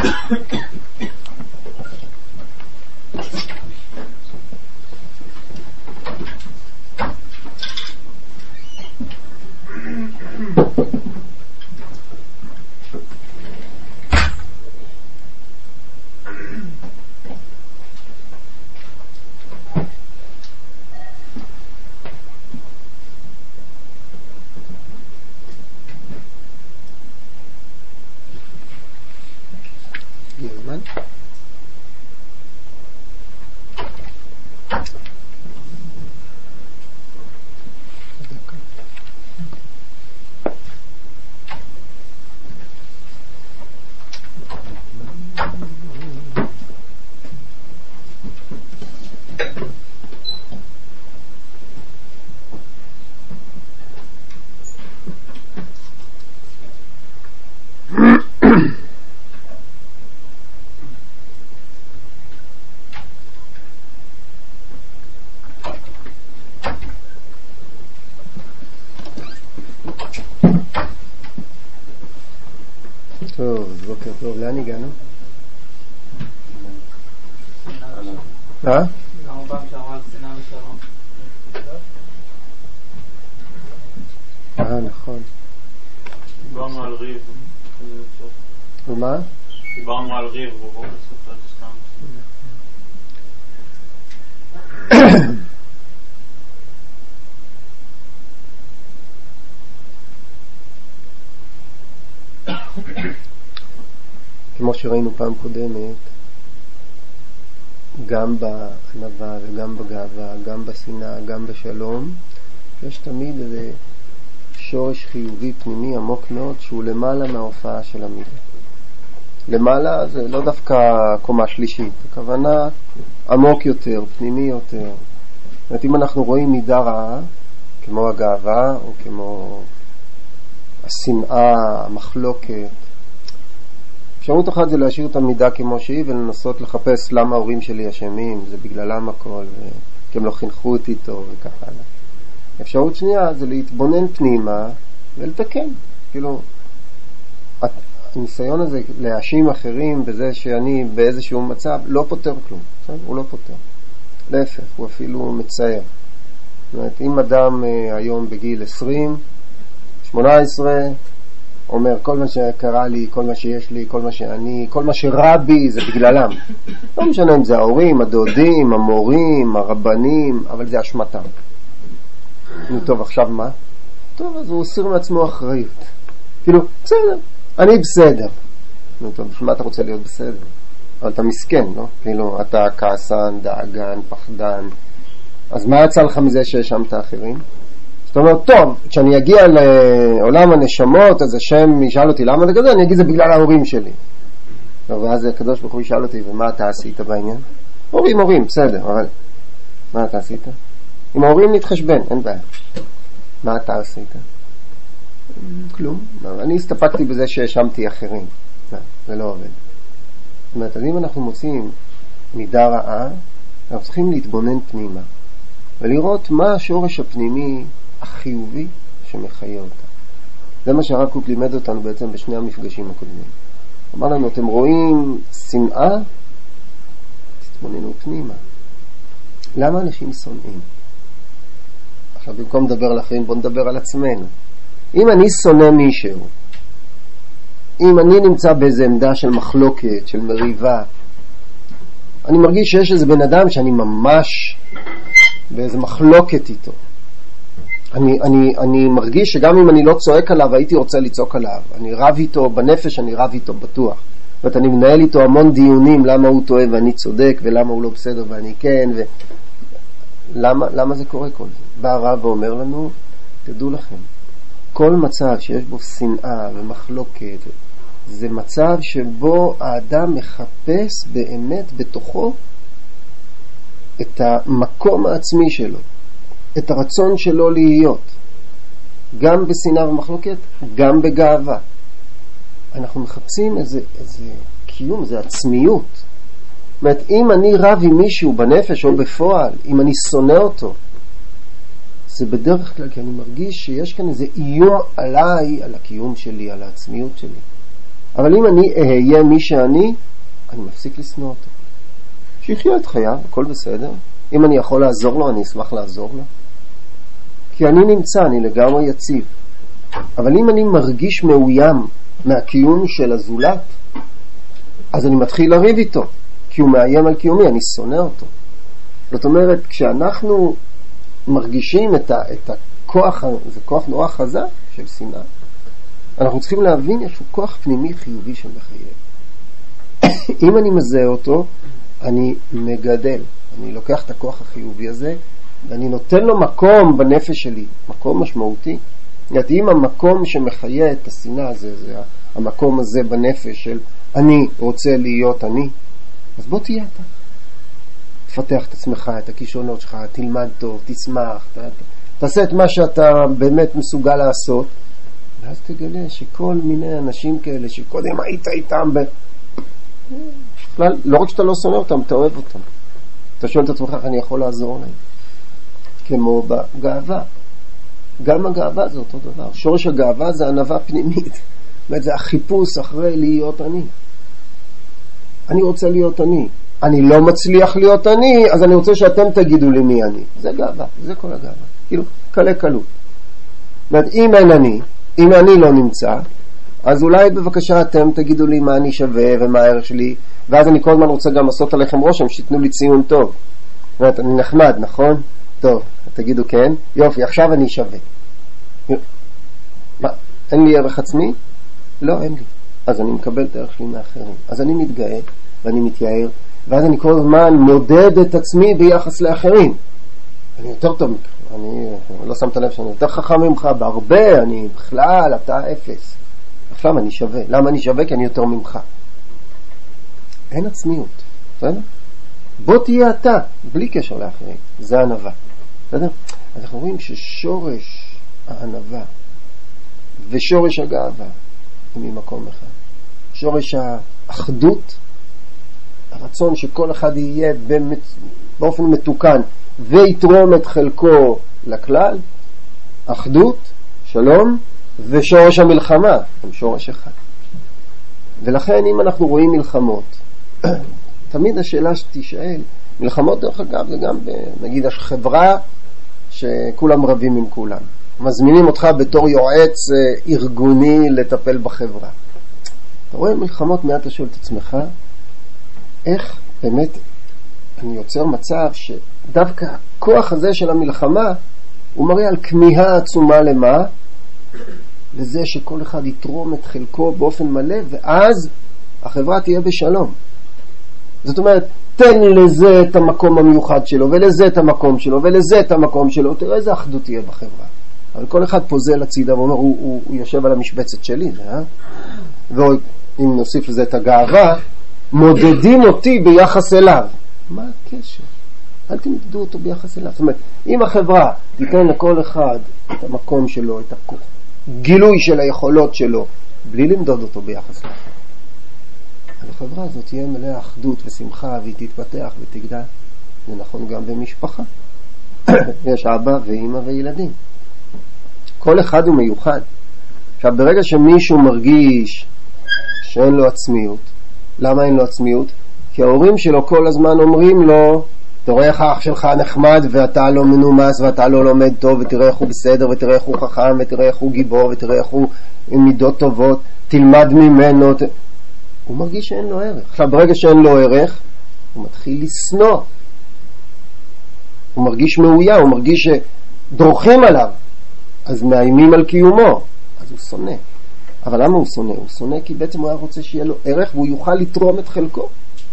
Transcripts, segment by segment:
טוב, בוקר טוב, לאן הגענו? נכון. דיברנו על ריב. ומה? דיברנו על ריב, ובואו בסופו סתם. כמו שראינו פעם קודמת, גם בענווה וגם בגאווה, גם בשנאה, גם בשלום, יש תמיד איזה שורש חיובי פנימי עמוק מאוד שהוא למעלה מההופעה של המידה. למעלה זה לא דווקא קומה שלישית, הכוונה עמוק יותר, פנימי יותר. זאת אומרת, אם אנחנו רואים מידה רעה, כמו הגאווה או כמו השנאה, המחלוקת, אפשרות אחת זה להשאיר את המידה כמו שהיא ולנסות לחפש למה ההורים שלי אשמים, זה בגללם הכל, כי הם לא חינכו אותי טוב וככה. אפשרות שנייה זה להתבונן פנימה ולתקן. כאילו, הניסיון הזה להאשים אחרים בזה שאני באיזשהו מצב לא פותר כלום, הוא לא פותר. להפך, הוא אפילו מצייר. זאת אומרת, אם אדם היום בגיל 20, 18, אומר כל מה שקרה לי, כל מה שיש לי, כל מה שאני, כל מה שרע בי זה בגללם. לא משנה אם זה ההורים, הדודים, המורים, הרבנים, אבל זה אשמתם. טוב, עכשיו מה? טוב, אז הוא עושה מעצמו אחריות. כאילו, בסדר, אני בסדר. טוב, בשביל מה אתה רוצה להיות בסדר? אבל אתה מסכן, לא? כאילו, אתה כעסן, דאגן, פחדן. אז מה יצא לך מזה שהאשמת אחרים? זאת אומרת, טוב, כשאני אגיע לעולם הנשמות, אז השם ישאל אותי למה זה כזה, אני אגיד זה בגלל ההורים שלי. ואז הקדוש ברוך הוא ישאל אותי, ומה אתה עשית בעניין? הורים, בסדר, אבל מה אתה עשית? עם ההורים נתחשבן, אין בעיה. מה אתה עשית? כלום. אני הסתפקתי בזה שהאשמתי אחרים. זה לא עובד. זאת אומרת, אז אם אנחנו מוצאים מידה רעה, אנחנו צריכים להתבונן פנימה, ולראות מה השורש הפנימי החיובי שמחיה אותה. זה מה שהרב קוק לימד אותנו בעצם בשני המפגשים הקודמים. אמר לנו, אתם רואים שנאה? תתבוננו פנימה. למה אנשים שונאים? עכשיו, במקום לדבר על אחרים, בואו נדבר על עצמנו. אם אני שונא מישהו, אם אני נמצא באיזו עמדה של מחלוקת, של מריבה, אני מרגיש שיש איזה בן אדם שאני ממש באיזו מחלוקת איתו. אני מרגיש שגם אם אני לא צועק עליו, הייתי רוצה לצעוק עליו. אני רב איתו בנפש, אני רב איתו בטוח. זאת אומרת, אני מנהל איתו המון דיונים למה הוא טועה ואני צודק, ולמה הוא לא בסדר ואני כן, למה זה קורה כל זה? בא הרב ואומר לנו, תדעו לכם, כל מצב שיש בו שנאה ומחלוקת, זה מצב שבו האדם מחפש באמת בתוכו את המקום העצמי שלו, את הרצון שלו להיות, גם בשנאה ומחלוקת, גם בגאווה. אנחנו מחפשים איזה קיום, איזה עצמיות. זאת אומרת, אם אני רב עם מישהו בנפש או בפועל, אם אני שונא אותו, זה בדרך כלל כי אני מרגיש שיש כאן איזה איום עליי, על הקיום שלי, על העצמיות שלי. אבל אם אני אהיה מי שאני מפסיק לשנוא אותו. שיחיה את חייו, הכל בסדר. אם אני יכול לעזור לו, אני אשמח לעזור לו. כי אני נמצא, אני לגמרי יציב. אבל אם אני מרגיש מאוים מהקיום של הזולת, אז אני מתחיל לריב איתו, כי הוא מאיים על קיומי, אני שונא אותו. זאת אומרת, כשאנחנו מרגישים את הכוח, זה כוח נורא חזק של שנאה, אנחנו צריכים להבין, יש לו כוח פנימי חיובי שמחייב. אם אני מזהה אותו, אני מגדל. אני לוקח את הכוח החיובי הזה, ואני נותן לו מקום בנפש שלי, מקום משמעותי. אם המקום שמחיה את השנאה הזה, זה המקום הזה בנפש של אני רוצה להיות אני, אז בוא תהיה אתה. תפתח את עצמך, את הכישרונות שלך, תלמד טוב, תשמח, תעשה את מה שאתה באמת מסוגל לעשות, ואז תגלה שכל מיני אנשים כאלה שקודם היית איתם בכלל, לא רק שאתה לא שונא אותם, אתה אוהב אותם. אתה שואל את עצמך איך אני יכול לעזור להם. כמו בגאווה. גם הגאווה זה אותו דבר. שורש הגאווה זה ענווה פנימית. זאת זה החיפוש אחרי להיות אני. אני רוצה להיות אני. אני לא מצליח להיות אני, אז אני רוצה שאתם תגידו לי מי אני. זה גאווה, זה כל הגאווה. כאילו, קלה קלות. זאת אומרת, אם אין אני, אם אני לא נמצא, אז אולי בבקשה אתם תגידו לי מה אני שווה ומה הערך שלי, ואז אני כל הזמן רוצה גם לעשות עליכם רושם, שיתנו לי ציון טוב. זאת אומרת, אני נחמד, נכון? טוב, תגידו כן. יופי, עכשיו אני שווה. מה, אין לי ערך עצמי? לא, אין לי. אז אני מקבל את הערך שלי מאחרים. אז אני מתגאה ואני מתייער, ואז אני כל הזמן מודד את עצמי ביחס לאחרים. אני יותר טוב ממך. אני לא שמת לב שאני יותר חכם ממך בהרבה, אני בכלל, אתה אפס. עכשיו אני שווה. למה אני שווה? כי אני יותר ממך. אין עצמיות. בסדר? בוא תהיה אתה, בלי קשר לאחרים. זה ענווה. בסדר? אז אנחנו רואים ששורש הענווה ושורש הגאווה הם ממקום אחד. שורש האחדות, הרצון שכל אחד יהיה באופן מתוקן ויתרום את חלקו לכלל, אחדות, שלום, ושורש המלחמה הם שורש אחד. ולכן אם אנחנו רואים מלחמות, תמיד השאלה שתשאל, מלחמות דרך אגב זה גם נגיד חברה שכולם רבים עם כולם, מזמינים אותך בתור יועץ ארגוני לטפל בחברה. אתה רואה מלחמות, מיד אתה שואל את עצמך איך באמת אני יוצר מצב שדווקא הכוח הזה של המלחמה הוא מראה על כמיהה עצומה למה? לזה שכל אחד יתרום את חלקו באופן מלא, ואז החברה תהיה בשלום. זאת אומרת, תן לזה את המקום המיוחד שלו, ולזה את המקום שלו, ולזה את המקום שלו, תראה איזה אחדות תהיה בחברה. אבל כל אחד פוזל הצידה ואומר, הוא יושב על המשבצת שלי, ואם נוסיף לזה את הגאווה, מודדים אותי ביחס אליו. מה הקשר? אל תמדדו אותו ביחס אליו. זאת אומרת, אם החברה תיתן לכל אחד את המקום שלו, את הגילוי של היכולות שלו, בלי למדוד אותו ביחס אליו, החברה הזאת תהיה מלאה אחדות ושמחה, והיא תתפתח ותגדל. זה נכון גם במשפחה. יש אבא ואמא וילדים. כל אחד הוא מיוחד. עכשיו, ברגע שמישהו מרגיש שאין לו עצמיות, למה אין לו עצמיות? כי ההורים שלו כל הזמן אומרים לו, תראה איך האח שלך נחמד ואתה לא מנומס ואתה לא לומד טוב, ותראה איך הוא בסדר ותראה איך הוא חכם ותראה איך הוא גיבור ותראה איך הוא עם מידות טובות, תלמד ממנו. הוא מרגיש שאין לו ערך. עכשיו ברגע שאין לו ערך הוא מתחיל לסנוע, הוא מרגיש מאויה, הוא מרגיש שדורכים עליו, אז מאיימים על קיומו, אז הוא שונא. אבל למה הוא שונא? הוא שונא כי בעצם הוא היה רוצה שיהיה לו ערך והוא יוכל לתרום את חלקו.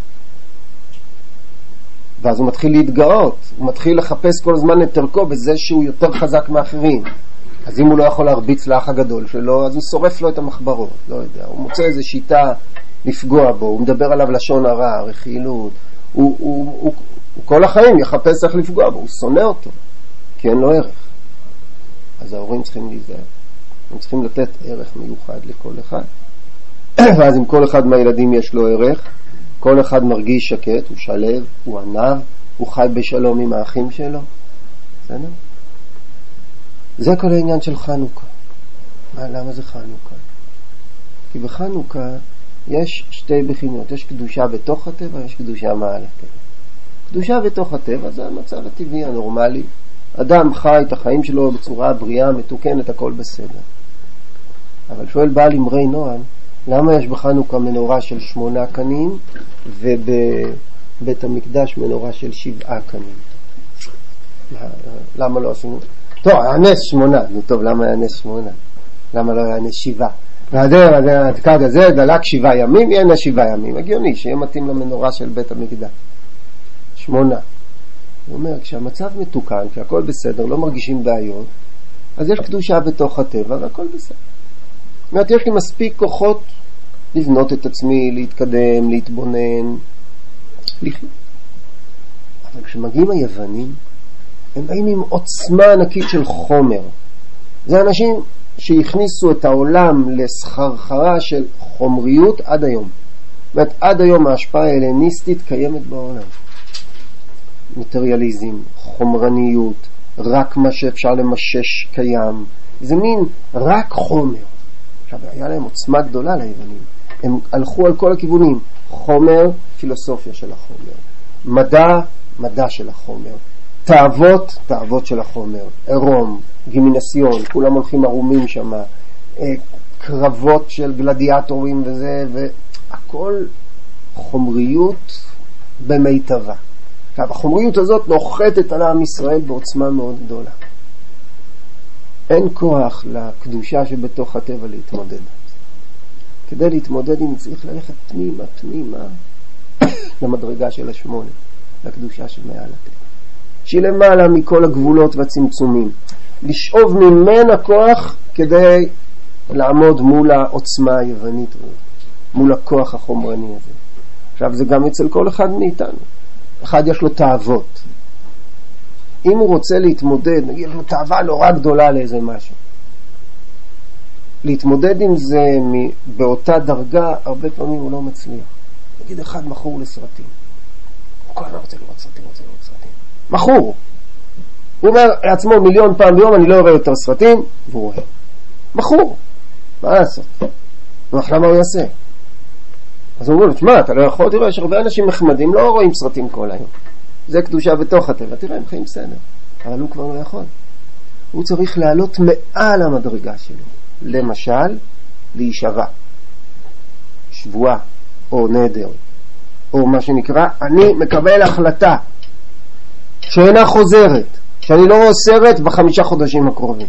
ואז הוא מתחיל להתגאות, הוא מתחיל לחפש כל הזמן את ערכו בזה שהוא יותר חזק מאחרים. אז אם הוא לא יכול להרביץ לאח הגדול שלו, אז הוא שורף לו את המחברות, לא יודע, הוא מוצא איזו שיטה לפגוע בו, הוא מדבר עליו לשון הרע, רכילות, הוא כל החיים יחפש איך לפגוע בו, הוא שונא אותו, כי אין לו ערך. אז ההורים צריכים להיזהר, הם צריכים לתת ערך מיוחד לכל אחד. ואז אם כל אחד מהילדים יש לו ערך, כל אחד מרגיש שקט, הוא שלב, הוא ענב, הוא חי בשלום עם האחים שלו. בסדר? זה כל העניין של חנוכה. למה זה חנוכה? כי בחנוכה יש שתי בחינות, יש קדושה בתוך הטבע, יש קדושה מעל הטבע. קדושה בתוך הטבע זה המצב הטבעי הנורמלי. אדם חי את החיים שלו בצורה בריאה, מתוקנת, הכל בסדר. אבל שואל בעל אמרי נועם, למה יש בחנוכה מנורה של 8 קנים ובבית המקדש מנורה של 7 קנים? למה לא עשינו? טוב, היה נס 8. טוב, למה היה נס 8? למה לא היה נס 7? והדקד הזה דלק 7 ימים, יהיה נס 7 ימים. הגיוני, שיהיה מתאים למנורה של בית המקדש. 8. הוא אומר, כשהמצב מתוקן, כשהכל בסדר, לא מרגישים בעיות, אז יש קדושה בתוך הטבע והכל בסדר. זאת אומרת, יש לי מספיק כוחות לבנות את עצמי, להתקדם, להתבונן, לחיות. אבל כשמגיעים היוונים, הם באים עם עוצמה ענקית של חומר. זה אנשים שהכניסו את העולם לסחרחרה של חומריות עד היום. זאת אומרת, עד היום ההשפעה ההלניסטית קיימת בעולם. מטריאליזם, חומרניות, רק מה שאפשר למשש קיים. זה מין רק חומר. עכשיו, היה להם עוצמה גדולה ליוונים. הם הלכו על כל הכיוונים. חומר, פילוסופיה של החומר. מדע, מדע של החומר. תאוות, תאוות של החומר. עירום, גימינסיון, כולם הולכים ערומים שם. קרבות של גלדיאטורים וזה, והכל חומריות במיטבה. עכשיו, החומריות הזאת נוחתת על עם ישראל בעוצמה מאוד גדולה. אין כוח לקדושה שבתוך הטבע להתמודד. כדי להתמודד עם צריך ללכת תמימה למדרגה של 8, לקדושה של מעל הטבע. שהיא למעלה מכל הגבולות והצמצומים. לשאוב ממנה כוח כדי לעמוד מול העוצמה היוונית, מול הכוח החומרני הזה. עכשיו, זה גם אצל כל אחד מאיתנו. אחד יש לו תאוות. אם הוא רוצה להתמודד, נגיד לו תאווה נורא גדולה לאיזה משהו. להתמודד עם זה באותה דרגה, הרבה פעמים הוא לא מצליח. נגיד אחד מכור לסרטים. הוא כל הזמן רוצה לראות סרטים. מכור. הוא אומר לעצמו 1,000,000 פעם ביום, אני לא רואה יותר סרטים, והוא רואה. מכור. מה לעשות? למה הוא יעשה? אז הוא אומר לו, תשמע, אתה לא יכול, תראה, יש הרבה אנשים מחמדים, לא רואים סרטים כל היום. זה קדושה בתוך הטבע, תראה, הם חיים בסדר. אבל הוא כבר לא יכול. הוא צריך לעלות מעל המדרגה שלו. למשל, להישבע. שבועה, או נדר, או מה שנקרא, אני מקבל החלטה שאינה חוזרת, שאני לא אוסרת ב5 חודשים הקרובים.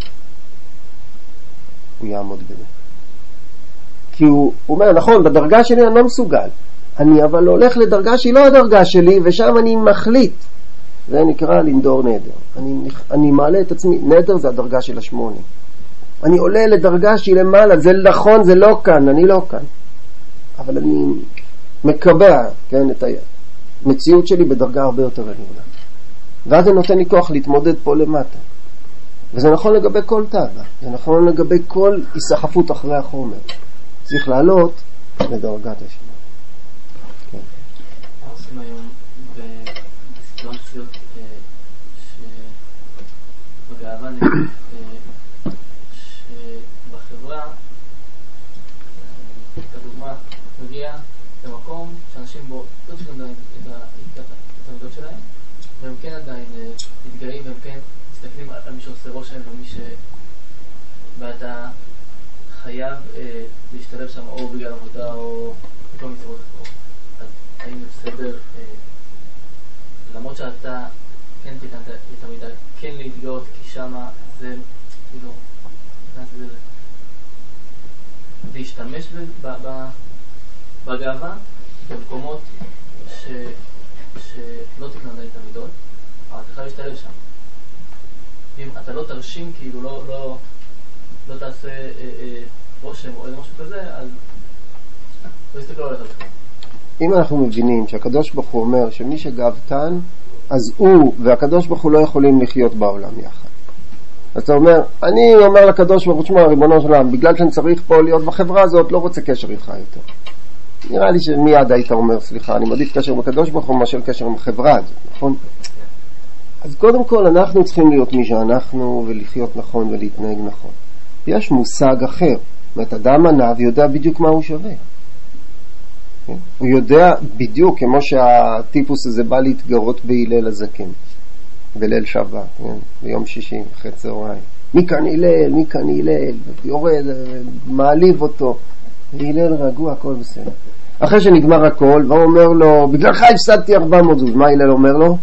הוא יעמוד בזה. כי הוא אומר, נכון, בדרגה שלי אני לא מסוגל. אני אבל הולך לדרגה שהיא לא הדרגה שלי, ושם אני מחליט. זה נקרא לנדור נדר. אני מעלה את עצמי. נדר זה הדרגה של 8. אני עולה לדרגה שהיא למעלה. זה נכון, זה לא כאן, אני לא כאן. אבל אני מקבע, כן, את המציאות שלי בדרגה הרבה יותר עליונה. ואז זה נותן לי כוח להתמודד פה למטה. וזה נכון לגבי כל תאווה. זה נכון לגבי כל היסחפות אחרי החומר. צריך לעלות לדרגת השני. מה עושים היום בסיטואציות שבגאווה שבחברה, כדוגמה, מגיע למקום שאנשים בו לא צריכים עדיין את העמדות שלהם, והם כן עדיין מתגאים, והם כן מסתכלים על מי שעושה רושם ומי ואתה חייב להשתלב שם או בגלל עבודה או בכל מצוות אחרות. אז האם זה בסדר, למרות שאתה כן תיקנת את המידה, כן להתגאות, כי שמה זה כאילו להשתמש בגאווה במקומות שלא תיקנת את המידות, אבל אתה חייב להשתלב שם. אם אתה לא תרשים, כאילו לא תעשה רושם או משהו כזה, אז לא יסתכלו עליך בכלל. אם אנחנו מבינים שהקדוש ברוך הוא אומר שמי שגאוותן, אז הוא והקדוש ברוך הוא לא יכולים לחיות בעולם יחד. אז אתה אומר, אני אומר לקדוש ברוך הוא, תשמע, ריבונו של עולם, בגלל שאני צריך פה להיות בחברה הזאת, לא רוצה קשר איתך יותר. נראה לי שמיד היית אומר, סליחה, אני מעדיף קשר עם הקדוש ברוך הוא מאשר קשר עם החברה הזאת, נכון? אז קודם כל אנחנו צריכים להיות מי שאנחנו ולחיות נכון ולהתנהג נכון. יש מושג אחר. זאת אומרת, אדם ענב יודע בדיוק מה הוא שווה. כן? הוא יודע בדיוק כמו שהטיפוס הזה בא להתגרות בהילל הזקן בליל שבת, כן? ביום שישי אחרי צהריים, מי כאן הלל, מי כאן הלל, יורד, מעליב אותו, והילל רגוע, הכל בסדר. אחרי שנגמר הכל, והוא אומר לו, בגללך הפסדתי 400 זוז. מה הלל אומר לו?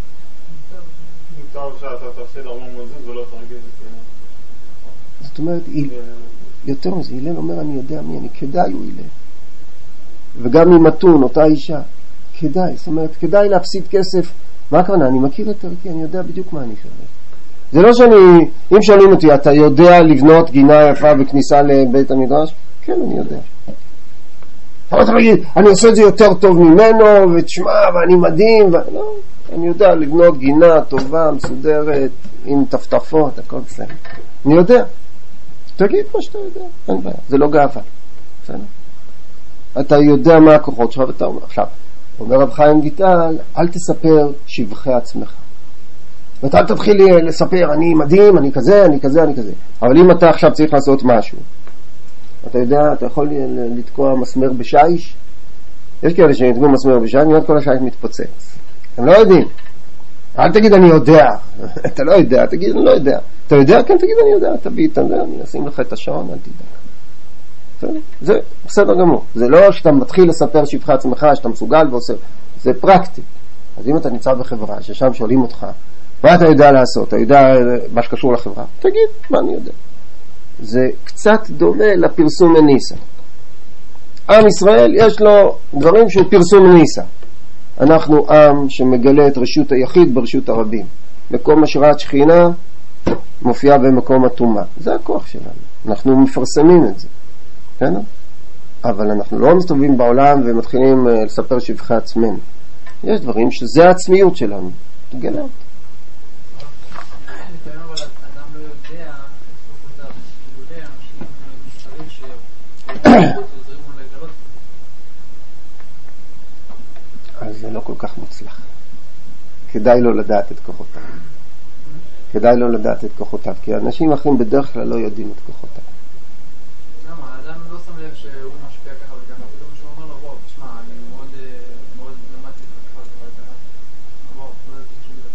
מותר שאתה תפסיד 400 זוז ולא תרגיז את זה. זאת אומרת, יותר מזה, הלל אומר, אני יודע מי אני, כדאי הוא הלל. וגם עם מתון, אותה אישה, כדאי, זאת אומרת, כדאי להפסיד כסף. מה הכוונה? אני מכיר את ערכי, אני יודע בדיוק מה אני שווה. זה לא שאני, אם שואלים אותי, אתה יודע לבנות גינה יפה בכניסה לבית המדרש? כן, אני יודע. אבל אתה מגיד, אני עושה את זה יותר טוב ממנו, ותשמע, ואני מדהים, לא, אני יודע לבנות גינה טובה, מסודרת, עם טפטפות, הכל בסדר. אני יודע. תגיד מה שאתה יודע, אין בעיה, זה לא גאווה. בסדר? אתה יודע מה הכוחות שלך, ואתה אומר, עכשיו, אומר רב חיים ויטל, אל תספר שבחי עצמך. ואתה אל תתחיל לספר, אני מדהים, אני כזה, אני כזה, אני כזה. אבל אם אתה עכשיו צריך לעשות משהו, אתה יודע, אתה יכול לתקוע מסמר בשיש? יש כאלה שנתקעו מסמר בשיש, מיד כל השיש מתפוצץ. הם לא יודעים. אל תגיד אני יודע. אתה לא יודע, תגיד אני לא יודע. אתה יודע? כן, תגיד אני יודע. תביא את זה, אני אשים לך את השעון, אל תדע. זה בסדר גמור. זה לא שאתה מתחיל לספר שבחי עצמך, שאתה מסוגל ועושה. זה פרקטי. אז אם אתה נמצא בחברה, ששם שואלים אותך, מה אתה יודע לעשות? אתה יודע מה שקשור לחברה? תגיד, מה אני יודע? זה קצת דומה לפרסום מניסה. עם ישראל יש לו דברים שהוא פרסום מניסה. אנחנו עם שמגלה את רשות היחיד ברשות הרבים. מקום השראת שכינה מופיע במקום התומה. זה הכוח שלנו. אנחנו מפרסמים את זה. כן? אבל אנחנו לא מסתובבים בעולם ומתחילים לספר שבחי עצמנו. יש דברים שזה העצמיות שלנו. תגלה אותה. אז זה לא כל כך מוצלח. כדאי לו לדעת את כוחותיו. כדאי לו לדעת את כוחותיו, כי אנשים אחרים בדרך כלל לא יודעים את כוחותיו. למה? האדם לא שם לב שהוא משפיע ככה וככה, פתאום שהוא אומר לו, בוא, תשמע, אני מאוד למדתי ככה וככה, בוא, לא יודעת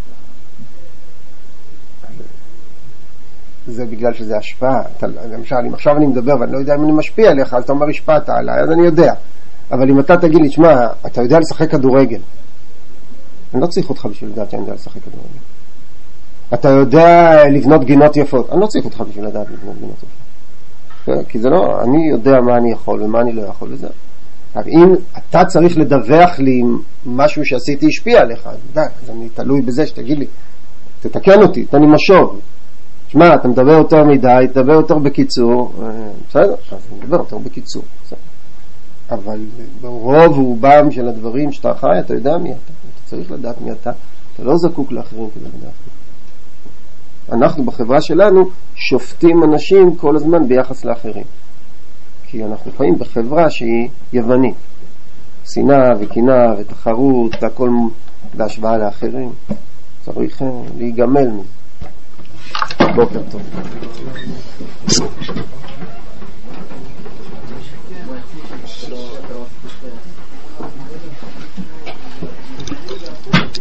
שום דבר. זה בגלל שזה השפעה. למשל, אם עכשיו אני מדבר ואני לא יודע אם אני משפיע עליך, אז אתה אומר השפעת עליי, אז אני יודע. אבל אם אתה תגיד לי, תשמע, אתה יודע לשחק כדורגל. אני לא צריך אותך בשביל לדעת שאני יודע לשחק כדורגל. אתה יודע לבנות גינות יפות. אני לא צריך אותך בשביל לדעת לבנות גינות יפות. כי זה לא, אני יודע מה אני יכול ומה אני לא יכול וזה. אבל אם אתה צריך לדווח לי משהו שעשיתי השפיע עליך, אז אני תלוי בזה שתגיד לי, תתקן אותי, תן לי משוב. תשמע, אתה מדבר יותר מדי, תדבר יותר בקיצור. בסדר? אז אני מדבר יותר בקיצור. בסדר. אבל ברוב רובם של הדברים שאתה חי, אתה יודע מי אתה. אתה צריך לדעת מי אתה. אתה לא זקוק לאחרים כדי לדעת מי. אנחנו בחברה שלנו שופטים אנשים כל הזמן ביחס לאחרים. כי אנחנו חיים בחברה שהיא יוונית. שנאה וקנאה ותחרות, הכל בהשוואה לאחרים. צריך להיגמל מזה. בוקר טוב.